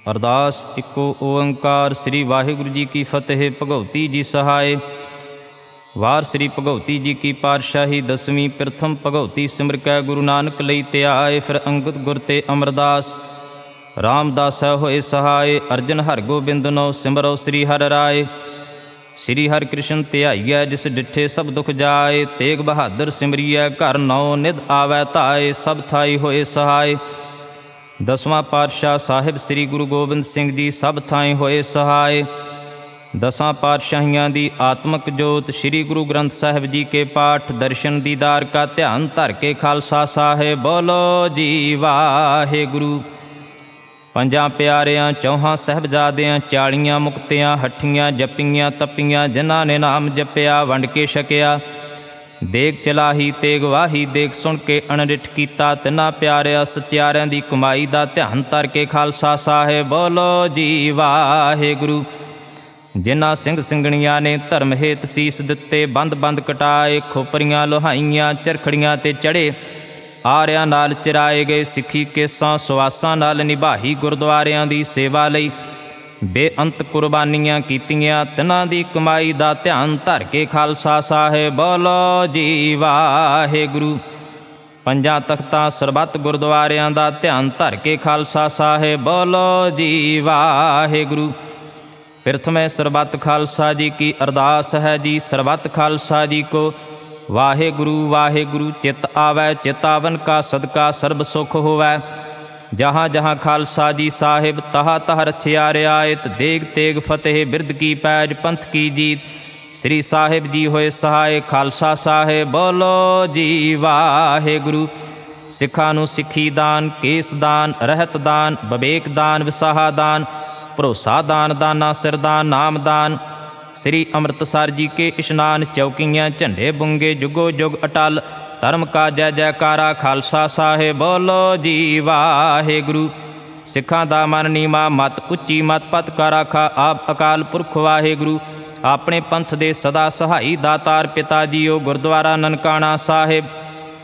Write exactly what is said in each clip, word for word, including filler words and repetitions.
अरदास इको ओंकार श्री वाहिगुरु जी की फतेह। भगवती जी सहाय। वार श्री भगवती जी की पातशाही दसवीं। प्रथम भगवती सिमर कै गुरु नानक लई त्याय। फिर अंगद गुर ते अमरदास रामदास होए सहाय। अर्जन हर गोबिंद नौ सिमरो श्री हर राय। श्री हर कृष्ण ध्याइयै जिस डिठे सब दुख जाए। तेग बहादुर सिमरियै घर नौ निध आवै धाए। सब थाई होए सहाय। दसवां पातशाह साहिब श्री गुरु गोबिंद सिंह जी सब थाई होए सहाय। दसां पातशाहियां दी आत्मक जोत श्री गुरु ग्रंथ साहिब जी के पाठ दर्शन दीदार का ध्यान धर के खालसा साहिब बोलो जी वाहिगुरु। पंजां प्यारियां चौहां साहिबजादियां चालियां मुक्तियां हठियां जपियां तपियां जिन्हां ने नाम जपिया वंड के छकिया। देग चलाही तेग वाही देख सुन के अणडिठ कीता। तिन्हां प्यारिया सचियारियां दी कमाई दा ध्यान धर के खालसा साहिब बोलो जी वाहिगुरु। जिन्हां सिंह ਸਿੰਘਣੀਆਂ ने धर्म हेत सीस दिते बंद बंद कटाए। खोपरियां लोहाइयां चरखड़ियां ते चढ़े आरियां नाल चिराए गए। सिੱਖੀ केसां सुआसां नाल निभाही गुरद्वारियां दी सेवा लई बेअंत कुर्बानियां कीतियां। तिन्हां दी कमाई दा ध्यान धर के खालसा साहिब बोलो जी वाहिगुरु। पंजां तख्तां सरबत गुरद्वारियां दा ध्यान धर के खालसा साहिब बोलो जी वाहिगुरु। प्रथम सरबत खालसा जी की अरदास है जी। सरबत खालसा जी को वाहिगुरु वाहिगुरु। चित आवै चितावन का सदका सर्ब सुख होवै। जहाँ जहाँ खालसा जी साहिब तहा तह रछिया रियायत। देग तेग फतेह बिरद की पैज पंथ की जीत। श्री साहिब जी होए सहाय खालसा साहिब बोलो जी वाहिगुरु। सिखा नूं सिੱਖੀ दान केस दान रहत दान बवेक दान विसाहा दान भरोसा दान दाना सिरदान नाम दान। श्री अमृतसर जी के इशनान चौकियाँ झंडे बुंगे जुगो जुग अटल। धर्म का जय जयकारा खालसा साहिब बोलो जी वाहिगुरु। सिखां दा मन नीमा मत उच्ची मत पत का राखा आप अकाल पुरख वाहिगुरु। अपने पंथ दे सदा सहाई दातार पिता जीओ गुरद्वारा ननकाणा साहिब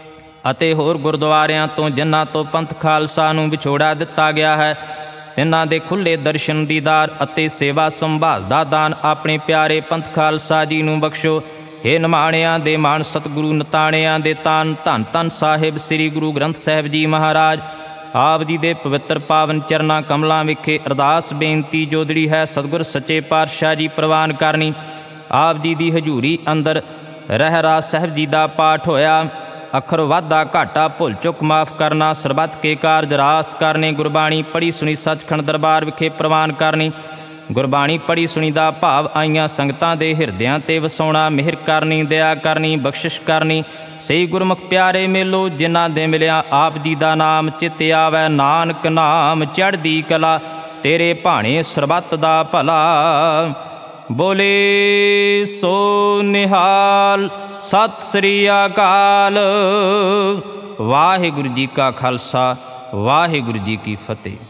ਅਤੇ ਹੋਰ ਗੁਰਦੁਆਰਿਆਂ ਤੋਂ ਜਿਨ੍ਹਾਂ ਤੋਂ ਪੰਥ ਖਾਲਸਾ ਨੂੰ ਵਿਛੋੜਾ ਦਿੱਤਾ ਗਿਆ ਹੈ। ਤਿੰਨਾਂ ਦੇ ਖੁੱਲ੍ਹੇ ਦਰਸ਼ਨ ਦੀਦਾਰ ਅਤੇ ਸੇਵਾ ਸੰਭਾਲ ਦਾ ਦਾਨ ਆਪਣੇ ਪਿਆਰੇ ਪੰਥ ਖਾਲਸਾ ਜੀ ਨੂੰ ਬਖਸ਼ੋ। ਹੇ ਨਿਮਾਣਿਆਂ ਦੇ ਮਾਣ ਸਤਿਗੁਰੂ ਨਤਾਣਿਆਂ ਦੇ ਤਾਨ ਧੰਨ ਧੰਨ ਸਾਹਿਬ ਸ੍ਰੀ ਗੁਰੂ ਗ੍ਰੰਥ ਸਾਹਿਬ ਜੀ ਮਹਾਰਾਜ ਆਪ ਜੀ ਦੇ ਪਵਿੱਤਰ ਪਾਵਨ ਚਰਨਾਂ ਕਮਲਾਂ ਵਿਖੇ ਅਰਦਾਸ ਬੇਨਤੀ ਜੋਦੜੀ ਹੈ। ਸਤਿਗੁਰ ਸੱਚੇ ਪਾਤਸ਼ਾਹ ਜੀ ਪ੍ਰਵਾਨ ਕਰਨੀ। ਆਪ ਜੀ ਦੀ ਹਜ਼ੂਰੀ ਅੰਦਰ ਰਹਿਰਾਸ ਸਾਹਿਬ ਜੀ ਦਾ ਪਾਠ ਹੋਇਆ। अखर वाधा घाटा भुल चुक माफ़ करना। सरबत के कारज रास करने। गुरबाणी पढ़ी सुनी सचखंड दरबार विखे प्रवान करनी। गुरबाणी पढ़ी सुनी दा भाव आईयां संगतां दे हिरदियां ते वसाउणा। मेहर करनी दया करनी बख्शिश करनी। सही गुरमुख प्यारे मेलो जिन्हां दे मिलिया आप जी दा नाम चित आवै। नानक नाम चढ़दी कला तेरे भाणे सरबत दा भला। बोले सो निहाल सत श्री अकाल। वाहिगुरु जी का खालसा वाहिगुरु जी की फतेह।